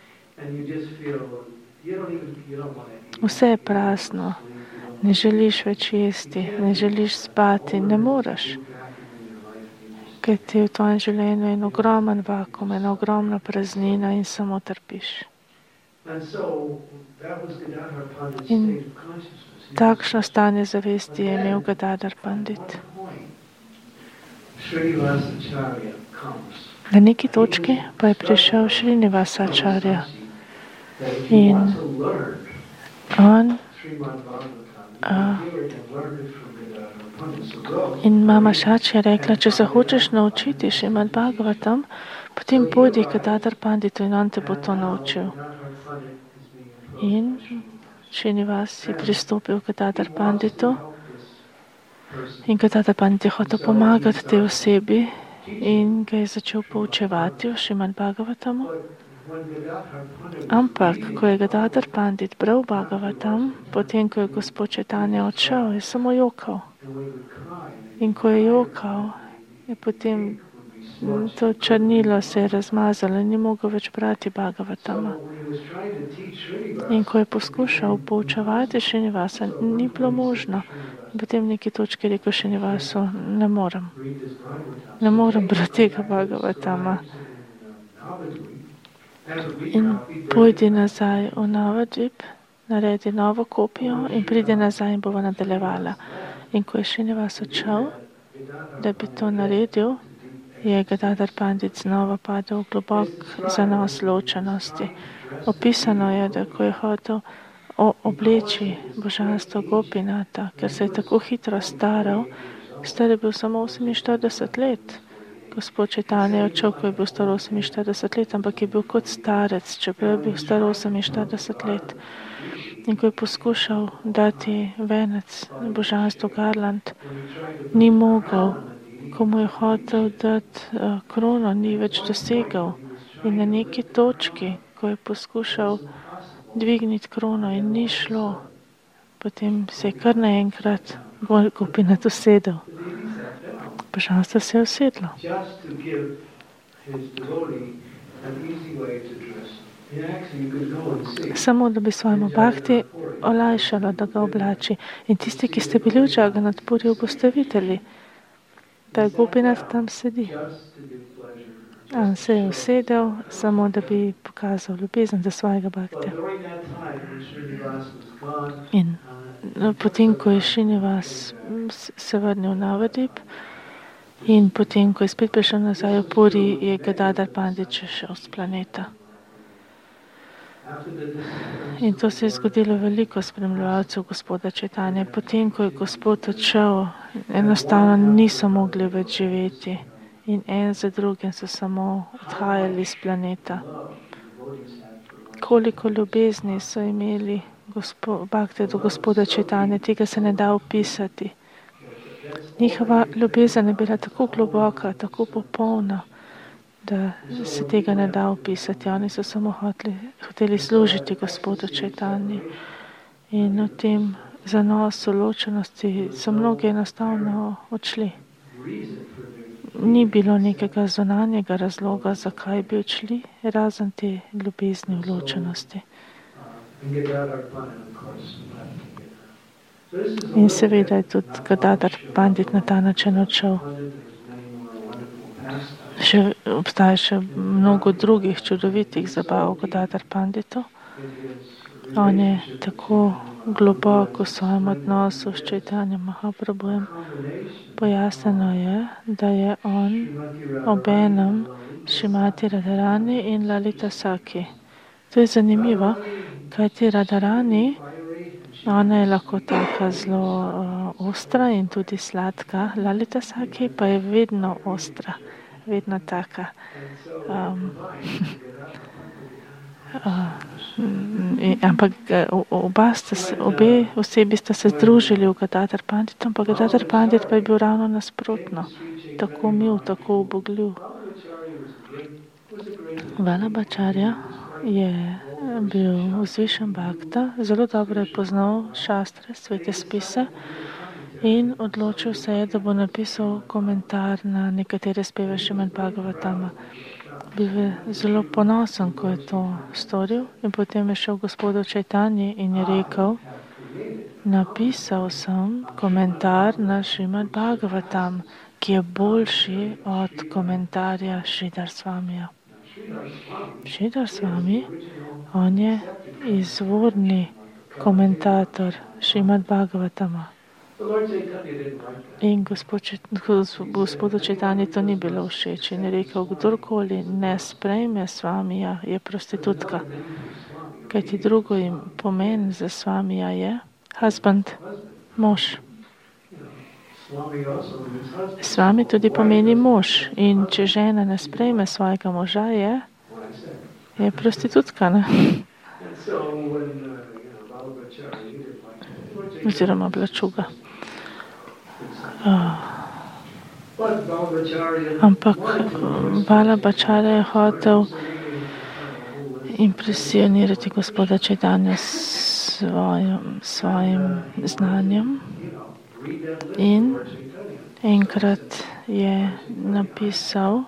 Vse je prazno, ne želiš več jesti, ne želiš spati, ne moreš. Ker ti v tvojem življenju je en ogromen vakum, ena ogromna praznina in samo trpiš. In takšno stanje zavesti je imel Gadadhar Pandit. Na neki točki pa je prišel Srinivasacharya in on uh, in mama Šači je rekla, če se hočeš naučiti Šrimad Bhagavatam, potem pojdi k Gadadhar Panditu in on te bo to naučil. In Srinivas je pristopil k Gadadhar Panditu in Gadadhar Pandit je hotel pomagati tej osebi in ga je začel poučevati o Šrimad Bhagavatamu. Ampak, ko je Gadadhar Pandit bral Bhagavatam, potem, ko je gospod Čajtanja odšel, je samo jokal. In ko je jokal, je potem to črnilo se je razmazalo in ni mogel več brati Bhagavatama. In ko je poskušal poučevati Srinivasa, ni bilo možno. In potem v neki točki je rekel Srinivasu, ne morem. Ne morem brati tega Bhagavatama. In pojdi nazaj v Navadvip, naredi novo kopijo in pridi nazaj in bova nadaljevala. In ko je Srinivas odšel, da bi to naredil, je Gadadhar Pandit znova padel v globok zanos ločenosti. Opisano je, da ko je hotel obleči božanstvo Gopinata, ker se je tako hitro staral, star je bil samo oseminštirideset let. Gospod Čajtanja je odšel, ko je bil star oseminštirideset let, ampak je bil kot starec, čeprav je bil star oseminštirideset let. In ko je poskušal dati venec božanstvu Garland, ni mogel. Ko mu je hotel dati uh, krono, ni več dosegal. In na neki točki, ko je poskušal dvigniti krono in ni šlo, potem se je kar naenkrat Gopinat usedel. Božanstvo se je usedlo. Samo da bi svojemu bhakti olajšalo, da ga oblači. In tisti, ki ste bili v Jagannath Puriju, boste videli, da Gopinath tam sedi. On se je usedel, samo da bi pokazal ljubezen do svojega bhaktija. In potem, ko je Srinivas se vrnil na Navadip in potem, ko je spet prišel nazaj v Puri, je Gadadhar Pandit šel z planeta. In to se je zgodilo veliko spremljevalcev gospoda Čaitanje. Potem, ko je gospod odšel, enostavno niso mogli več živeti. In en za drugim so samo odhajali z planeta. Koliko ljubezni so imeli bhakti do gospoda Čaitanje, tega se ne da opisati. Njihova ljubezen je bila tako globoka, tako popolna, da se tega ne da opisati. Oni so samo hoteli, hoteli služiti gospodu Čaitanje. In v tem zanosu ločenosti so mnogi enostavno odšli. Ni bilo nekega zunanjega razloga, zakaj bi odšli, razen te ljubezni v ločenosti. In seveda je tudi Gadadhar Pandit na ta način odšel. Še, obstaja še mnogo drugih čudovitih zabav Gadadhar Panditu. On je tako globoko v svojem odnosu s Čaitanjem Mahaprabhujem. Pojasnjeno je, da je on obenem Šrimati Radharani in Lalita Saki. To je zanimivo, kajti Radharani, ona je lahko taka zelo uh, ostra in tudi sladka. Lalita Saki pa je vedno ostra, vedno taka. Um, uh, ampak oba sta se, obe osebi sta se združili v Gadadhar Panditu, ampak Gadadhar Pandit pa je bil ravno nasprotno. Tako mil, tako ubogljiv. Vallabhacharya je bil vzvišen bhakta, zelo dobro je poznal šastre, svete spise in odločil se je, da bo napisal komentar na nekatere speve Šrimad Bhagavatama. Bil je zelo ponosen, ko je to storil, in potem je šel gospodu Čaitanji in je rekel: napisal sem komentar na Šrimad Bhagavatam, ki je boljši od komentarja Sridhar Swamija. Sridhar Swami, on je izvorni komentator Šrimad Bhagavatama. In gospodu Čaitanji to ni bilo všeč in je rekel: kdorkoli ne sprejme Swamija, je prostitutka. Kajti drugo jim pomen za Swamija je husband, mož. Swami tudi pomeni mož. In če žena ne sprejme svojega moža, je, je prostitutka. Ne? Oziroma blačuga. Uh, ampak Vallabhacharya je hotel impresionirati gospoda Čaitanja s svojim, svojim znanjem in enkrat je napisal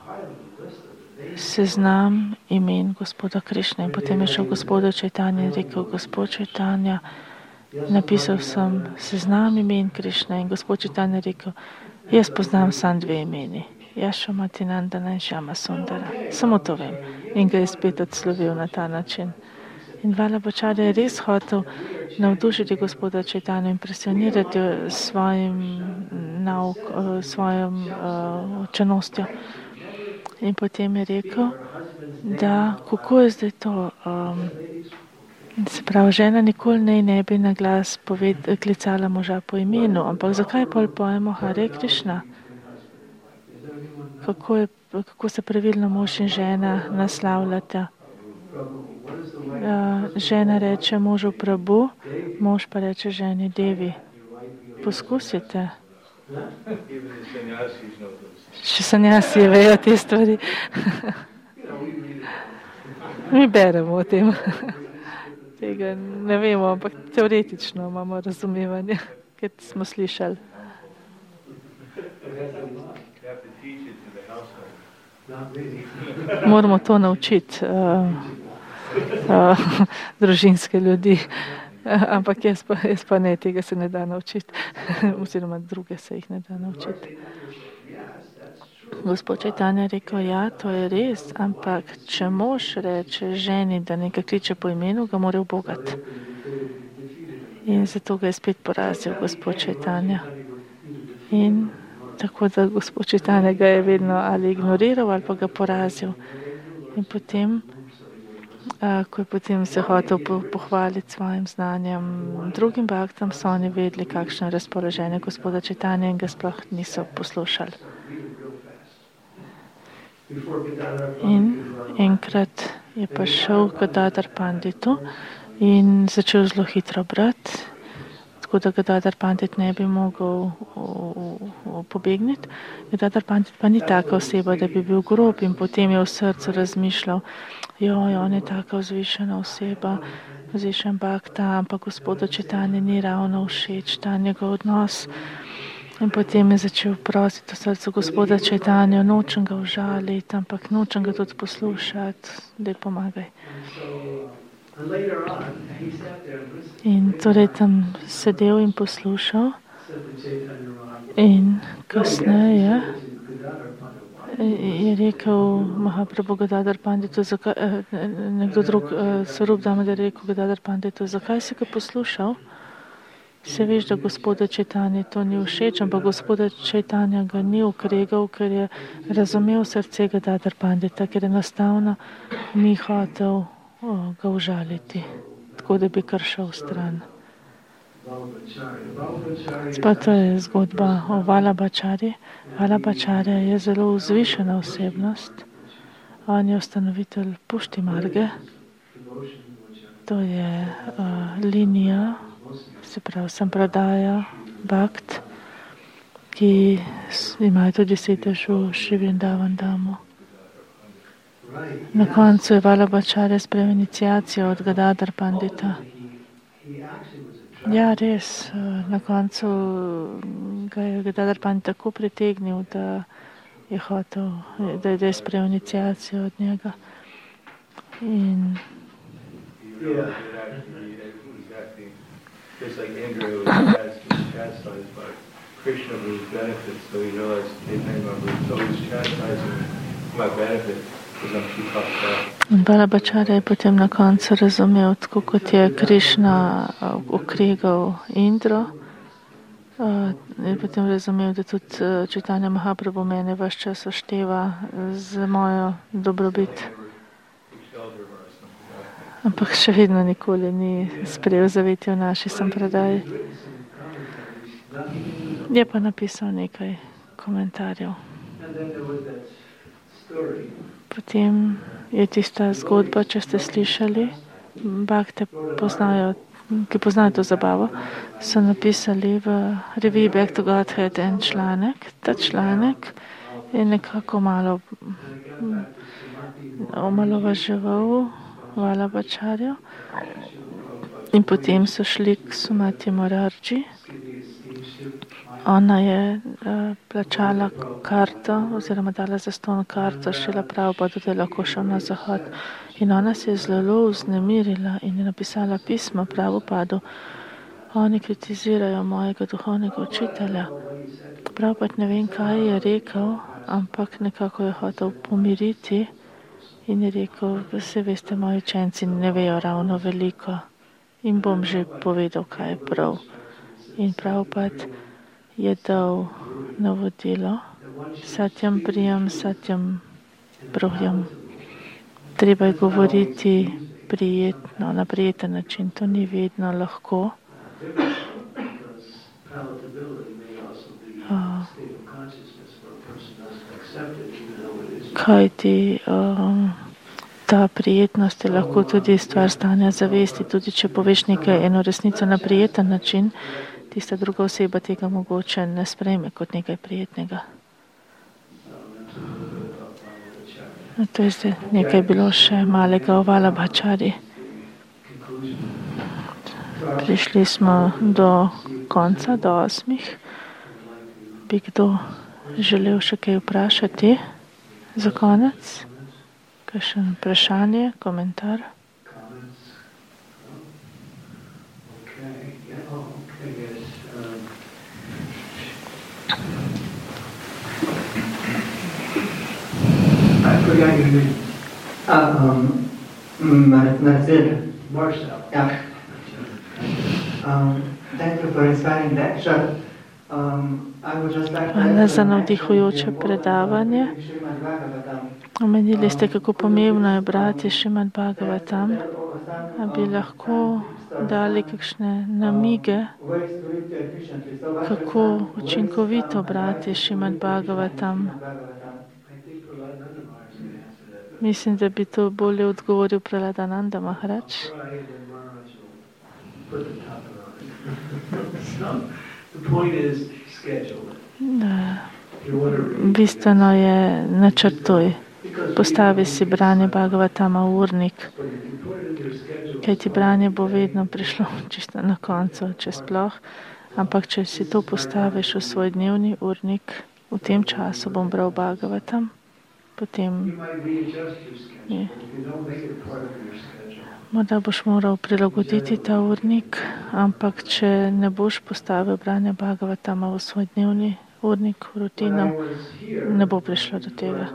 seznam imen gospoda Krišne in potem je šel gospodu Čaitanja in rekel: gospod Čaitanja, napisal sem seznam imen Krišne. In gospod Čaitanja je rekel: jaz poznam samo dve imeni, Yashomatinandana in Shama Sundara. Samo to vem. In ga je spet odslovil na ta način. In Vallabhacharya je res hotel navdušiti gospoda Čaitanja, impresionirati svojim nauk, svojim uh, učenostjo. In potem je rekel, da kako je zdaj to, um, se pravi, žena nikoli ne, ne bi na glas poved, klicala moža po imenu, ampak zakaj pol pojemo Hare Krishna? Kako, je, kako se pravilno mož in žena naslavljata? Uh, žena reče možu Prabhu, mož pa reče ženi Devi. Poskusite. Še sanjasi vejo te stvari. Mi beremo o tem. Tega ne vemo, ampak teoretično imamo razumevanje, ker smo slišali. Moramo to naučiti uh, uh, družinske ljudi. Ampak jaz pa, jaz pa ne, tega se ne da naučiti. Oziroma druge se jih ne da naučiti. Gospod Čajtanja je rekel, ja, to je res, ampak če mož reče ženi, da nekaj kliče po imenu, ga mora ubogati. In zato ga je spet porazil Gospod Čajtanja. In tako da Gospod Čajtanja ga je vedno ali ignoriral ali pa ga porazil. In potem, a, ko je potem se hotel po, pohvaliti svojim znanjem drugim bhaktam, so oni vedeli, kakšno je razpoloženje Gospoda Čajtanja in ga sploh niso poslušali. In enkrat je pa šel k Gadadhar Panditu in začel zelo hitro brati, tako da Gadadhar Pandit ne bi mogel pobegniti. Gadadhar Pandit pa ni taka oseba, da bi bil grob, in potem je v srcu razmišljal, joj, on je taka vzvišena oseba, vzvišen bhakta, ampak Gospodu Čajtanja ni ravno všeč ta njegov odnos. In potem je začel prositi v srcu Gospoda Čajtanja, nočem ga užaliti, ampak nočem ga tudi poslušati, da je pomagaj. In torej tam sedel in poslušal in kasneje je rekel Mahaprabhu Gadadhar Panditu, zakaj, nekdo drug, Swarup Damodar je rekel Gadadhar Panditu, zakaj si ga poslušal? Se veš, da Gospoda Čajtanja to ni všeč, ampak Gospoda Čajtanja ga ni ukregal, ker je razumel srce Gadadhar Pandita, ker enostavno ni hotel o, ga užaliti, tako da bi kar šel stran. Spet to je zgodba o Vallabhacharji. Vallabhacharja je zelo vzvišena osebnost. On je ustanovitelj Pušti Marge. To je uh, linija, se pravi Sampradaja, Bhakt, ki imajo tudi sedež v Šri Vrindavan Damu. Na koncu je Vallabhacharja sprejel iniciacijo od Gadadhar Pandita. Ja, res, na koncu ga je Gadadhar Pandit tako pritegnil, da je hotel, da je sprejel iniciacijo od njega. In just like Indra was chastised by Krishna for his benefits, so he realized Chaitanya Mahaprabhu was always chastising my benefit because I'm too puffed up. In Vallabhacharya je potem na koncu razumel, tako kot je Krishna ukregal Indro, je potem razumel, da tudi Chaitanya Mahaprabhu mene vaš čas ošteva z mojo dobrobit. Ampak še vedno nikoli ni sprejel zavetja v naši sampradaji. Je pa napisal nekaj komentarjev. Potem je tista zgodba, če ste slišali, bhakte poznajo, ki poznajo to zabavo, so napisali v reviji Back to Godhead en članek. Ta članek je nekako malo omalovaževal Vallabhacharju in potem so šli k Sumati Morarji. Ona je uh, plačala karto oziroma dala zastonj karto Šrila Prabhupada, da je lahko šel na zahod. In ona se je zelo vznemirila in je napisala pismo Prabhupadu. Oni kritizirajo mojega duhovnega učitelja. Prabhupada ne vem, kaj je rekel, ampak nekako je hotel pomiriti. In je rekel, da se veste, moji učenci ne vejo ravno veliko in bom že povedal, kaj je prav. In Prabhupada je dal navodilo Satyam Priyam, Satyam Bruhjam. Treba je govoriti prijetno, na prijeten način. To ni vedno lahko. Uh, kaj ti um, ta prijetnost je lahko tudi stvar stanja zavesti, tudi če poveš nekaj eno resnico na prijeten način, tista druga oseba tega mogoče ne sprejme kot nekaj prijetnega. To je zdaj nekaj bilo še malega o Vallabhacharji. Prišli smo do konca, do osmih. Bi kdo želel še kaj vprašati za konec? Kakšno vprašanje, komentar? forgot your name. Uh, um, Marcel. Marcel. Yeah. Um, thank you for inspiring lecture. Um, I would just like Hvala za navdihujoče predavanje. Omenili ste, kako pomembno je brati Šrimad Bhagavatam. A bi lahko dali kakšne namige, kako učinkovito brati Šrimad Bhagavatam? Mislim, da bi to bolje odgovoril Praladananda Maharaj. Bistveno je načrtuj. Postavi si branje Bhagavatama v urnik, kaj ti branje bo vedno prišlo čisto na koncu, če sploh. Ampak, če si to postaviš v svoj dnevni urnik, v tem času bom bral Bhagavatam, potem je. Morda boš moral prilagoditi ta urnik, ampak če ne boš postavil branja Bhagavatama v svoj dnevni urnik, v rutino, ne bo prišlo do tega.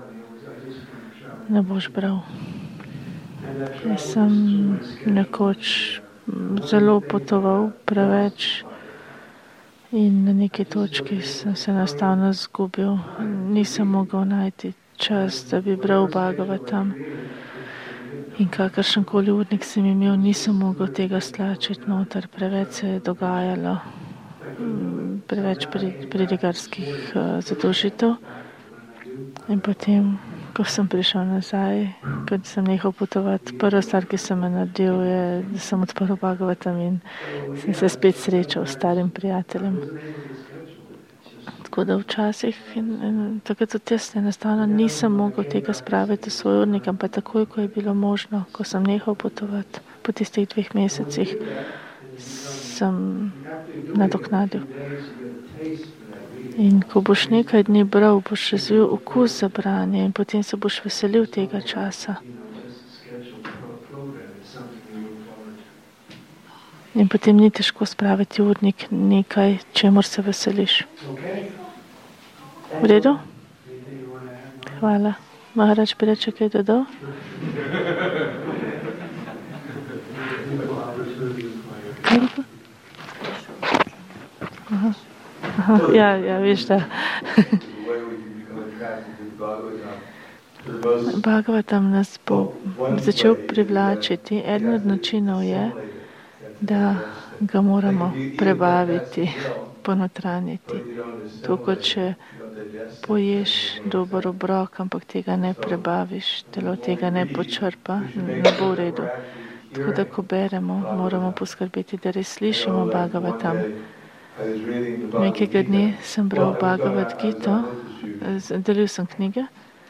Ne boš bral. Jaz sem nekoč zelo potoval preveč in na neki točki sem se enostavno zgubil. Nisem mogel najti čas, da bi bral Bhagavatam. In kakršenkoli urnik sem imel, nisem mogel tega stlačiti noter. Preveč se je dogajalo, preveč pridigarskih zadolžitev. In potem, ko sem prišel nazaj, ko sem nehal potovati, prva stvar, ki sem me naredil, je, da sem odprl Bhagavatam in sem se spet srečal s starim prijateljem. Tako da včasih, in, in tako tudi jaz enostavno nisem mogel tega spraviti v svoj urnik, ampak takoj, ko je bilo možno, ko sem nehal potovati po tistih dveh mesecih, sem nadoknadil. In ko boš nekaj dni bral, boš razvil okus za branje in potem se boš veselil tega časa. In potem ni težko spraviti urnik nekaj, čemur se veseliš. V redu? Hvala. Maharaj bi reče, kaj dodal? Kaj bi pa? Aha. Aha, ja, ja, veš, da. Bhagavatam nas bo začel privlačiti. Eden od načinov je, da ga moramo prebaviti, ponotranjiti. To, kot če poješ dober obrok, ampak tega ne prebaviš, telo tega ne počrpa, ne bo v redu. Tako da, ko beremo, moramo poskrbeti, da res slišimo Bhagavatam. Nekega dne sem bral Bhagavad Gito, delil sem knjige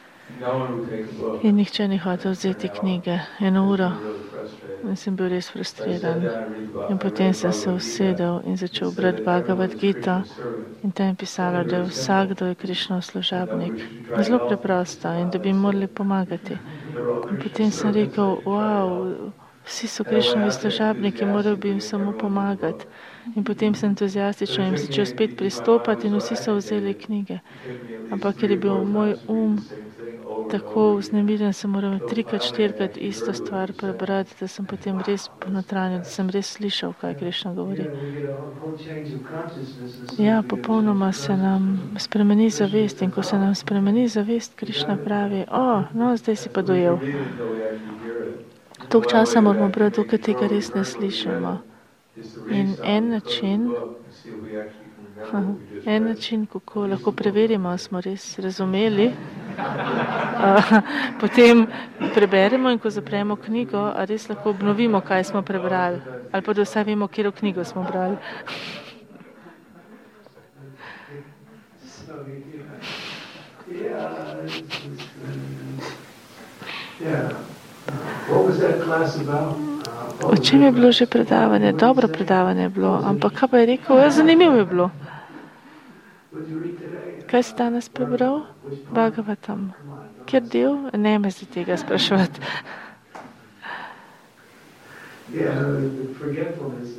in nihče ni hotel vzeti knjige. Eno uro in sem bil res frustriran. In potem sem se usedel in začel brati Bhagavad Gito in tam je pisalo, da vsakdo je Krišnov služabnik. Zelo preprosto in da bi jim morali pomagati. In potem sem rekel, wow, vsi so Krišnovi služabniki, moral bi jim samo pomagati. In potem sem entuzijastično jim začel spet pristopati in vsi so vzeli knjige. Ampak ker je bil moj um tako vznemiren, sem moral trikrat, štirikrat isto stvar prebrati, da sem potem res ponotranil, da sem res slišal, kaj Krišna govori. Ja, popolnoma se nam spremeni zavest in ko se nam spremeni zavest, Krišna pravi, o, no, zdaj si pa dojel. Toliko časa moramo brati, dokaj tega res ne slišimo. In en način, en način, kako lahko preverimo, smo res razumeli, potem preberemo in ko zapremo knjigo, a res lahko obnovimo, kaj smo prebrali. Ali pa da vsaj vemo, katero knjigo smo brali. O čem je bilo že predavanje? Dobro predavanje je bilo, ampak kaj pa je rekel? Ja, zanimivo je bilo. Kaj si danes prebral? Bhagavatam. Kjer del? Ne me si tega spraševati.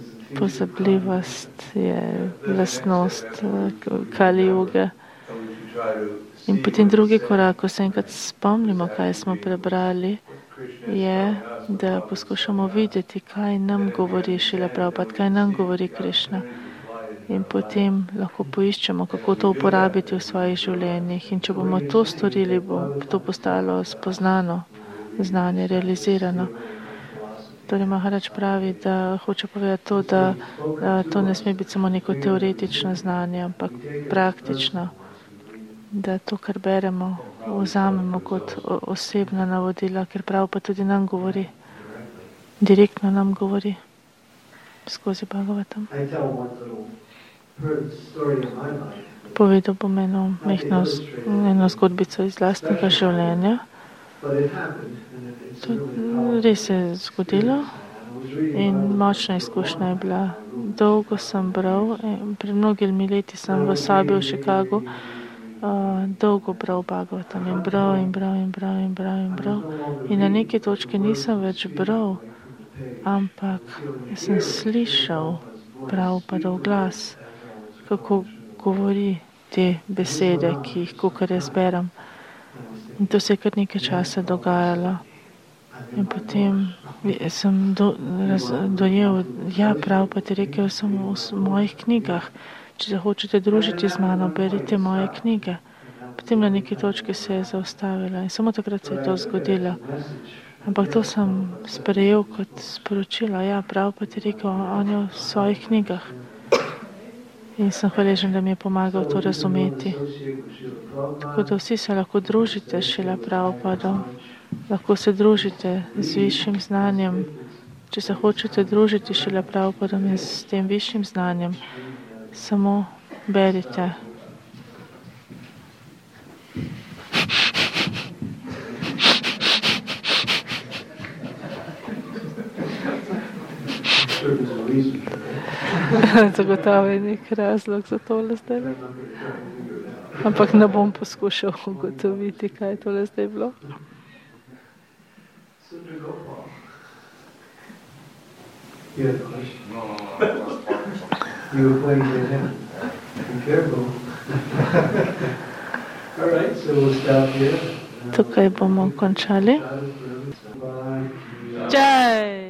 Pozabljivost je lastnost Kali Juge. In potem drugi korak, ko se enkrat spomnimo, kaj smo prebrali, je, da poskušamo videti, kaj nam govori Šrila Prabhupada, kaj nam govori Krišna. In potem lahko poiščemo, kako to uporabiti v svojih življenjih. In če bomo to storili, bo to postalo spoznano, znanje, realizirano. Torej Maharač pravi, da hoče povedati to, da, da to ne sme biti samo neko teoretično znanje, ampak praktično. Da to, kar beremo, vzamemo kot osebna navodila, ker prav pa tudi nam govori, direktno nam govori skozi Bhagavatam. Povedal bom eno mehno eno zgodbico iz lastnega življenja. To res se je zgodilo in močna izkušnja je bila. Dolgo sem bral, pred mnogimi leti sem v sobi v Chicagu uh, dolgo bral Bhagavatam in bral in bral in bral in bral in bral. In na neki točki nisem več bral, ampak sem slišal Prabhupadov glas, kako govori te besede, ki jih kakor jaz berem. In to se je kar nekaj časa dogajalo. In potem sem do, raz, dojel, ja, Prabhupada je rekel, sem v, v mojih knjigah. Če se hočete družiti z mano, berite moje knjige. Potem na neki točki se je zaustavila in samo takrat se je to zgodilo. Ampak to sem sprejel kot sporočilo. Ja, Prabhupada je rekel, on je v svojih knjigah. In sem hvaležen, da mi je pomagal to razumeti. Tako da vsi se lahko družite s Šrila Prabhupadom, lahko se družite z višjim znanjem. Če se hočete družiti s Šrila Prabhupadom in s tem višjim znanjem, samo berite. Zagotovo je nek razlog za tole zdaj. Ampak ne bom poskušal ugotoviti, kaj je tole zdaj bilo. Tukaj bomo končali. Jai!